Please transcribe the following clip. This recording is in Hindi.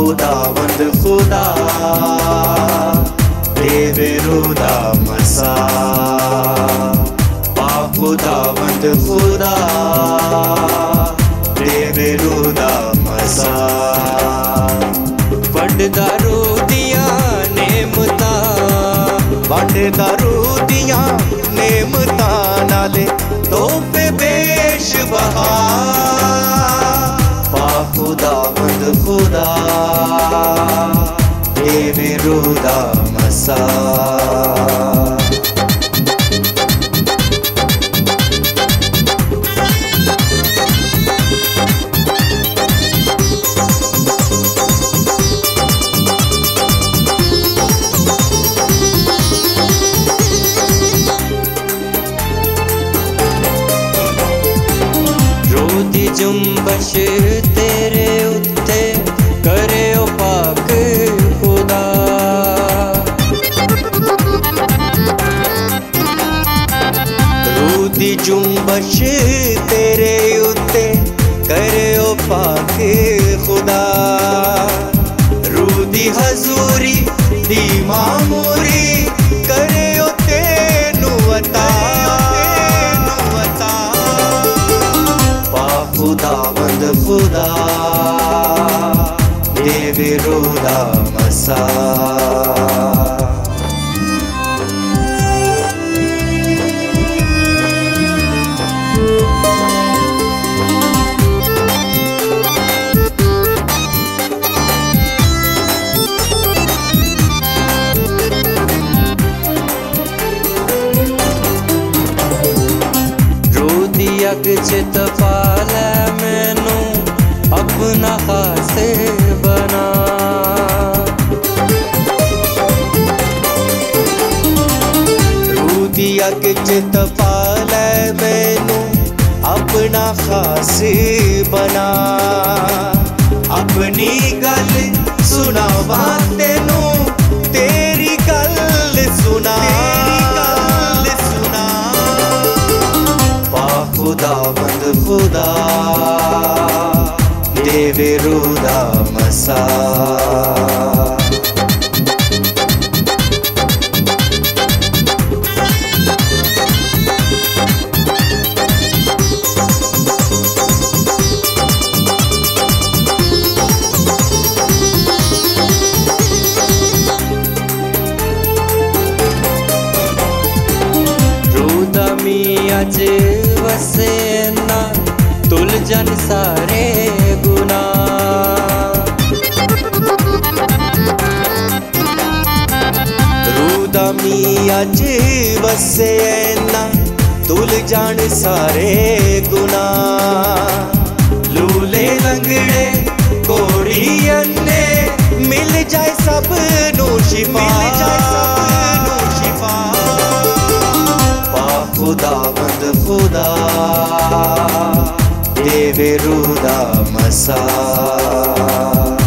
खुदावंद खुदा बेविरुदा मसा पा खुदावंद खुदा बेविरुदा मसा वंडदारू दिया नेमता वंडदारू दिया नेमता नाले तोहफे बेश बहा पा खुदावंद खुदा बेविरुदा मसा रोदी जुम्बश तेरे उत्ते करे ओ पाक खुदा रोदी जुम्बश तेरे उत्ते करे ओ पाक खुदा रोदी हजूरी दी मामूरी करे ओ तेनू अता खुदावंद खुदा बेविरुदा मसा अग चित पालै मैनू अपना खासे बना रूदी अग चित पालै मैनू अपना खासे बना अपनी गल सुनावा तेनू तेरी गल सुना खुदावंद खुदा बेविरुदा मसा रुदा मियां च वसे ना तुल जन सारे गुना रूदा मियां च वसे ना तुल जन सारे गुना लूले लंगड़े कोड़ी अन्ने मिल जाए सब नू शिफा खुदावंद खुदा बेविरुदा मसा